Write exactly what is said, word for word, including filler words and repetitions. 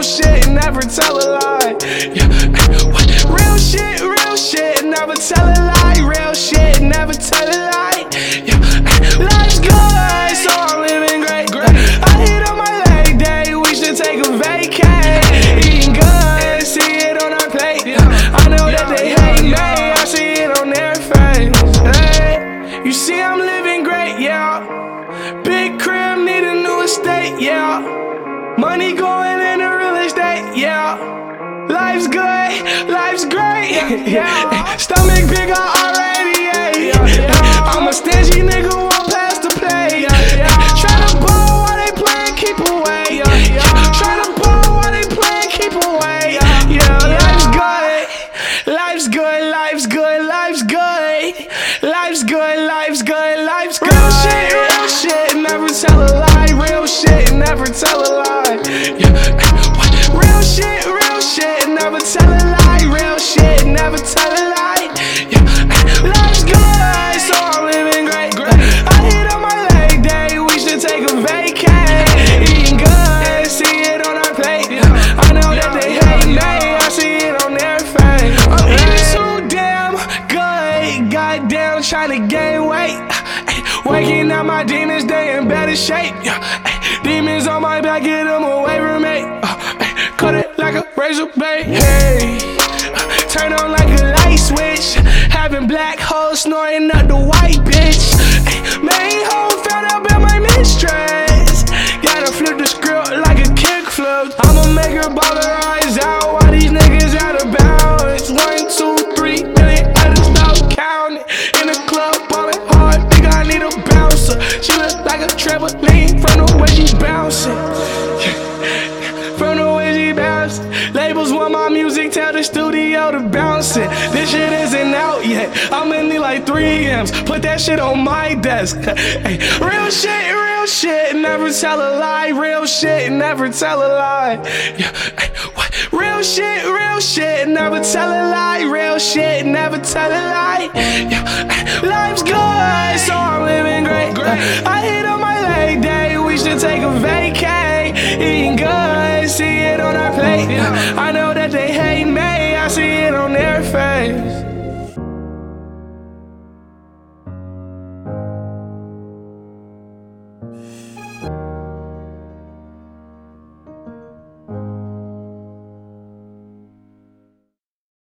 shit, never tell a lie. Yeah, what? Real shit, real shit, never tell a lie. Real shit, never tell a lie. Yeah, life's good, so I'm living great. I hit on my leg day, we should take a vacay. Eating good, see it on our plate. I know that they hate me, I see it on their face. Hey, you see I'm living great, yeah. Big crib, need a new estate, yeah. Money going into real estate, yeah. Life's good, life's great, yeah. Stomach bigger already, yeah. I'm a stingy nigga, won't pass the plate. Tryna ball while they playin', keep away. Tryna ball while they playin', keep away. Yeah, life's good, life's good, life's good, life's good. Life's good, life's good, life's good. Real shit, real shit, never tell a lie. Real shit, never tell a lie. Yeah, what? Real shit, real shit, never tell a lie. Real shit, never tell a lie. Yeah, life's good, so I'm living great. I hit on my leg day, we should take a vacay. Eating good, see it on our plate. I know that they hate me, I see it on their face. I'm eating too damn good, goddamn tryna gain weight. Waking up my demons, they in better shape. Demons on my back, get them away from me. Cut it like a razor blade. Hey, turn on like a light switch. Having black hoes snoring up the white bitch. Main hoe found out about my mistress. Gotta flip the script like a kickflip. I'ma make her ball her eyes out while these niggas out of bounds. One, two, three million, I just stop counting. In the club, ballin' hard, think I need a bouncer. She look like a trampoline from the way she bouncing. From the way she bouncing. Labels want my music, tell the studio to bounce it. This shit isn't out yet, I'ma need like three M's. Put that shit on my desk. Hey, real shit, real shit, never tell a lie. Real shit, never tell a lie. Yeah, hey, what? Real shit, real shit, never tell a lie. Real shit, never tell a lie. Yeah, life's good, so I'm living great. I hit on my leg day, we should take a vacay. Eating good, see it on our plate. I know that they hate me,